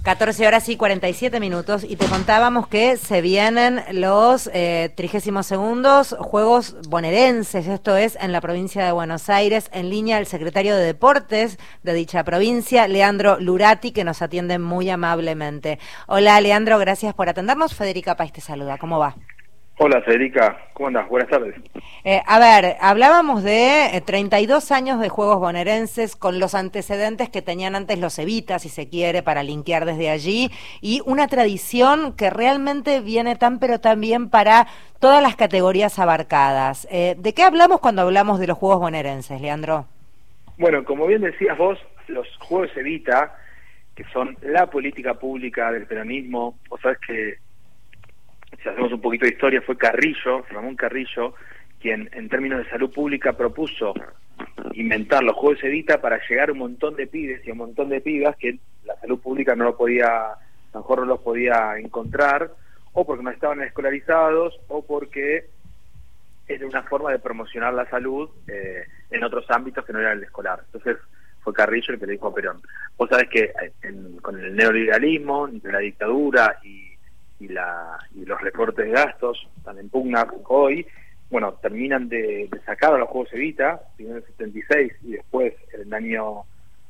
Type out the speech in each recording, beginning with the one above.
14 horas y 47 minutos y te contábamos que se vienen los 32º Juegos Bonaerenses, esto es en la provincia de Buenos Aires, en línea el secretario de Deportes de dicha provincia, Leandro Lurati, que nos atiende muy amablemente. Hola Leandro, gracias por atendernos. Federica País te saluda, ¿cómo va? Hola Federica, ¿cómo andás? Buenas tardes. A ver, hablábamos de 32 años de Juegos Bonaerenses con los antecedentes que tenían antes los Evitas, si se quiere, para linkear desde allí, y una tradición que realmente viene tan pero tan bien para todas las categorías abarcadas. ¿De qué hablamos cuando hablamos de los Juegos Bonaerenses, Leandro? Bueno, como bien decías vos, los Juegos Evita, que son la política pública del peronismo, vos sabés que si hacemos un poquito de historia, fue Carrillo, Ramón Carrillo, quien en términos de salud pública propuso inventar los Juegos Evita para llegar a un montón de pibes y a un montón de pibas que la salud pública no lo podía, a lo mejor no los podía encontrar, o porque no estaban escolarizados, o porque era una forma de promocionar la salud en otros ámbitos que no era el escolar. Entonces fue Carrillo el que le dijo a Perón. Vos sabés que con el neoliberalismo, entre la dictadura y los recortes de gastos están en pugna hoy, bueno, terminan de sacar a los Juegos Evita, primero en el 76 y después en el año,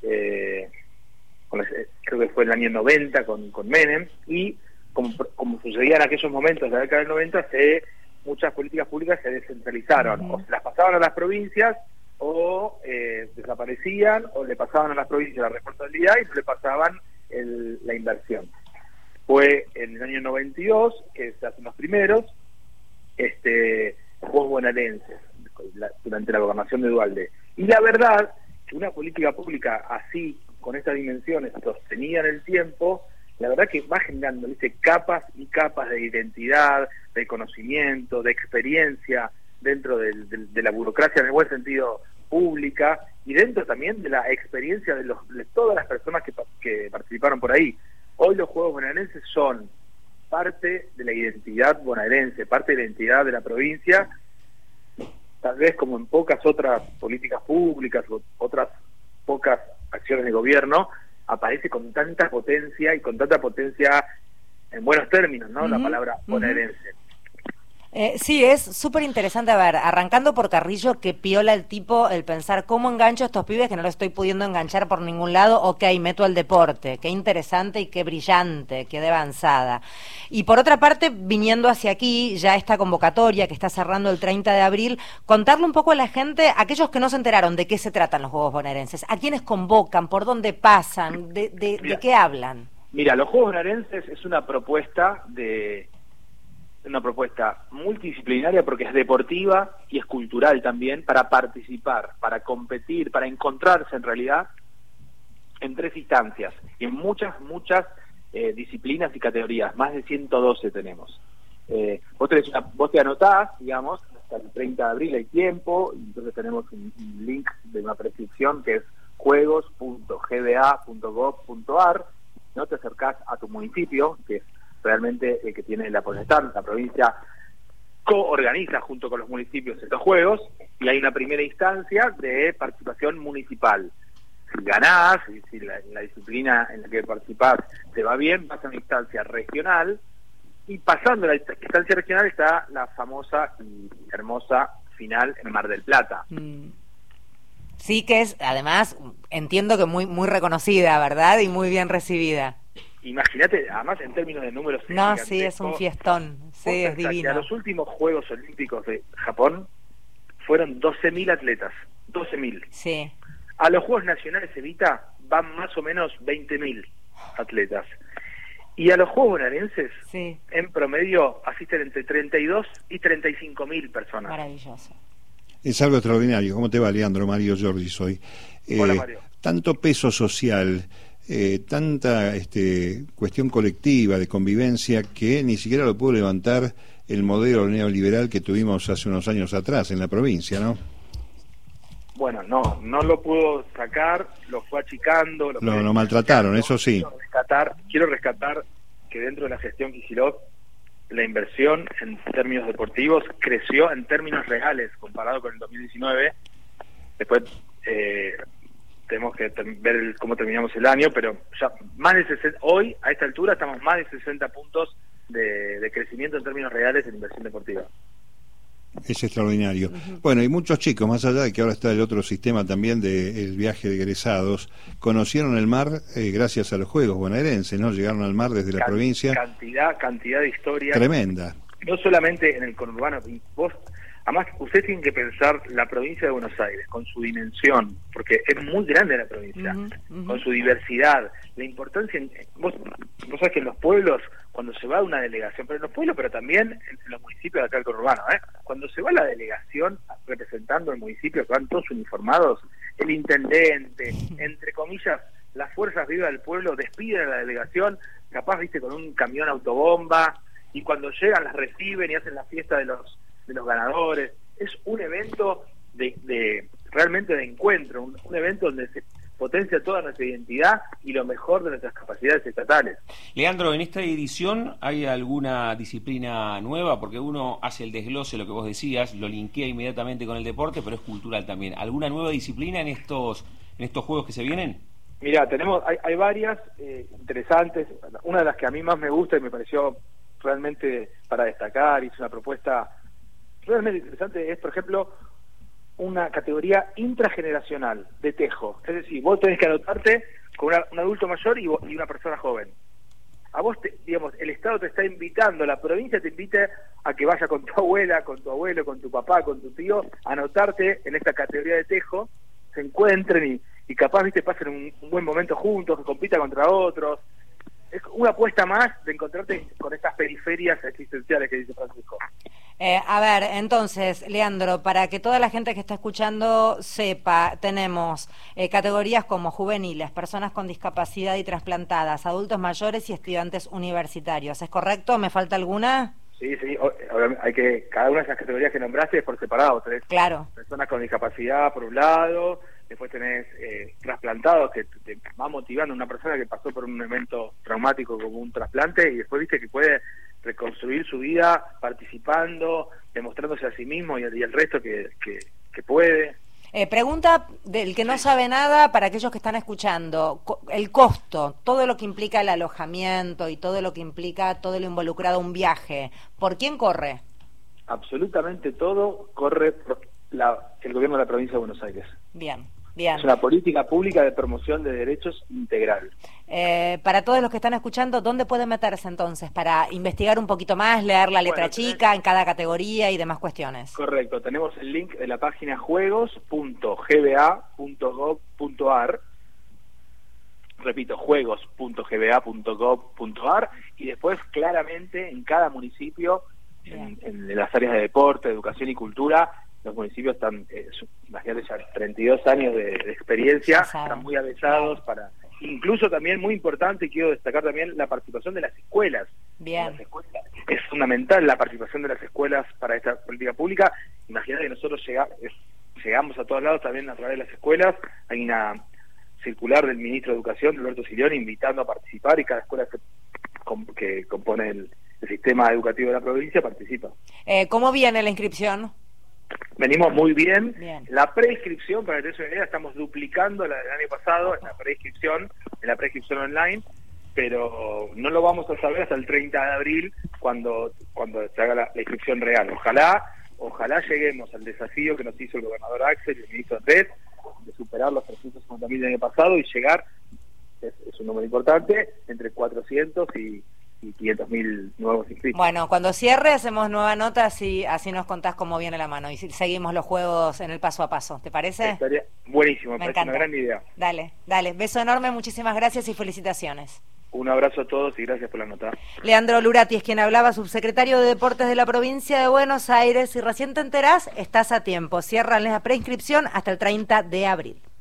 creo que fue el año 90 con Menem, y como sucedía en aquellos momentos de la década del 90, muchas políticas públicas se descentralizaron, o se las pasaban a las provincias, o desaparecían, o le pasaban a las provincias la responsabilidad y no le pasaban la inversión. Fue en el año 92 que se hacen los primeros Juegos Bonaerenses durante la gobernación de Duhalde. Y la verdad que una política pública así, con estas dimensiones, sostenida en el tiempo, la verdad que va generando, ¿viste?, capas y capas de identidad, de conocimiento, de experiencia dentro de la burocracia en el buen sentido pública, y dentro también de la experiencia de todas las personas que participaron por ahí. Hoy los Juegos Bonaerenses son parte de la identidad bonaerense, parte de la identidad de la provincia, tal vez como en pocas otras políticas públicas o otras pocas acciones de gobierno, aparece con tanta potencia, y con tanta potencia en buenos términos, ¿no? La palabra bonaerense. Sí, es súper interesante. A ver, arrancando por Carrillo, que piola el tipo, el pensar cómo engancho a estos pibes que no los estoy pudiendo enganchar por ningún lado, ok, meto al deporte, qué interesante y qué brillante, qué de avanzada. Y por otra parte, viniendo hacia aquí, ya esta convocatoria que está cerrando el 30 de abril, contarle un poco a la gente, aquellos que no se enteraron de qué se tratan los Juegos Bonaerenses, a quiénes convocan, por dónde pasan, de qué hablan. Mira, los Juegos Bonaerenses es una propuesta multidisciplinaria, porque es deportiva y es cultural también, para participar, para competir, para encontrarse en realidad en 3 instancias y en muchas disciplinas y categorías. Más de 112 tenemos. Vos te anotás, digamos, hasta el 30 de abril hay tiempo, y entonces tenemos un link de una prescripción que es juegos.gba.gov.ar, ¿no? Te acercás a tu municipio, que es realmente el que tiene la potestad. La provincia coorganiza junto con los municipios estos juegos, y hay una primera instancia de participación municipal. Si ganás, y si la disciplina en la que participás te va bien, vas a una instancia regional, y pasando la instancia regional está la famosa y hermosa final en Mar del Plata. Sí, que es, además, entiendo que muy, muy reconocida, ¿verdad? Y muy bien recibida. Imagínate, además en términos de números... No, sí, es un fiestón, sí, es divino. A los últimos Juegos Olímpicos de Japón fueron 12.000 atletas, 12.000. Sí. A los Juegos Nacionales Evita van más o menos 20.000 atletas. Y a los Juegos Bonaerenses, sí, en promedio asisten entre 32 y 35.000 personas. Maravilloso. Es algo extraordinario. ¿Cómo te va, Leandro? Mario Giorgi soy. Hola, Mario. Tanto peso social, tanta cuestión colectiva de convivencia, que ni siquiera lo pudo levantar el modelo neoliberal que tuvimos hace unos años atrás en la provincia, ¿no? Bueno, no lo pudo sacar, lo fue achicando. Lo maltrataron, eso sí. Quiero rescatar que dentro de la gestión Kicillof la inversión en términos deportivos creció en términos reales comparado con el 2019. Después te tenemos que ver cómo terminamos el año, pero ya más de 60, hoy, a esta altura, estamos más de 60 puntos de crecimiento en términos reales en inversión deportiva. Es extraordinario. Bueno, y muchos chicos, más allá de que ahora está el otro sistema también del viaje de egresados, conocieron el mar gracias a los Juegos bonaerenses, ¿no? Llegaron al mar desde la provincia. Cantidad de historias. Tremenda. No solamente en el conurbano, vos, además ustedes tienen que pensar la provincia de Buenos Aires, con su dimensión, porque es muy grande la provincia, con su diversidad, la importancia, vos sabés que en los pueblos, cuando se va una delegación, pero en los pueblos, pero también en los municipios de acá del conurbano, cuando se va la delegación representando el municipio, que van todos uniformados, el intendente, entre comillas, las fuerzas vivas del pueblo despiden a la delegación, capaz, viste, con un camión autobomba, y cuando llegan las reciben y hacen la fiesta de los ganadores. Es un evento de realmente de encuentro, un evento donde se potencia toda nuestra identidad y lo mejor de nuestras capacidades estatales. Leandro, en esta edición hay alguna disciplina nueva, porque uno hace el desglose, lo que vos decías, lo linkea inmediatamente con el deporte, pero es cultural también. ¿Alguna nueva disciplina en estos juegos que se vienen? Mira, hay varias interesantes. Una de las que a mí más me gusta y me pareció realmente para destacar, hice una propuesta realmente interesante, es por ejemplo una categoría intrageneracional de tejo. Es decir, vos tenés que anotarte con un adulto mayor y una persona joven. A vos, digamos, el Estado te está invitando, la provincia te invita a que vaya con tu abuela, con tu abuelo, con tu papá, con tu tío, a anotarte en esta categoría de tejo, se encuentren y capaz, viste, pasen un buen momento juntos, que compitan contra otros. Es una apuesta más de encontrarte con estas periferias existenciales que dice Francisco. A ver, entonces, Leandro, para que toda la gente que está escuchando sepa, tenemos categorías como juveniles, personas con discapacidad y trasplantadas, adultos mayores y estudiantes universitarios. ¿Es correcto? ¿Me falta alguna? Sí, hay que, cada una de esas categorías que nombraste es por separado. Tenés personas con discapacidad por un lado, después tenés trasplantados, que te va motivando una persona que pasó por un evento traumático como un trasplante y después viste que puede reconstruir su vida participando, demostrándose a sí mismo y el resto que puede. Pregunta del que no sabe nada para aquellos que están escuchando, el costo, todo lo que implica el alojamiento y todo lo que implica, todo lo involucrado a un viaje, ¿por quién corre? Absolutamente todo corre por el gobierno de la provincia de Buenos Aires. Bien. Es una política pública de promoción de derechos integral. Para todos los que están escuchando, ¿dónde pueden meterse entonces para investigar un poquito más, leer la letra chica en cada categoría y demás cuestiones? Correcto, tenemos el link de la página juegos.gba.gov.ar, repito, juegos.gba.gov.ar, y después claramente en cada municipio, en las áreas de deporte, educación y cultura, los municipios están, imagínate, ya 32 años de experiencia, están muy avesados para, incluso también muy importante, y quiero destacar también la participación de las escuelas. Bien. Es fundamental la participación de las escuelas para esta política pública. Imagínate que nosotros llegamos a todos lados también a través de las escuelas. Hay una circular del ministro de Educación, Alberto Silioni, invitando a participar, y cada escuela que compone el sistema educativo de la provincia participa. ¿Cómo viene la inscripción? Venimos muy bien. La preinscripción, para que te des una idea, estamos duplicando la del año pasado en la preinscripción online, pero no lo vamos a saber hasta el 30 de abril cuando se haga la inscripción real. Ojalá lleguemos al desafío que nos hizo el gobernador Axel y el ministro Andrés, de superar los 350.000 del año pasado y llegar, es un número importante, entre 400 y 500.000 nuevos inscritos. Bueno, cuando cierre hacemos nueva nota, así nos contás cómo viene la mano y seguimos los juegos en el paso a paso, ¿te parece? Estaría buenísimo, me parece encanta. Una gran idea. Dale, beso enorme, muchísimas gracias y felicitaciones. Un abrazo a todos y gracias por la nota. Leandro Lurati es quien hablaba, subsecretario de Deportes de la provincia de Buenos Aires. Si recién te enterás, estás a tiempo. Cierran la preinscripción hasta el 30 de abril.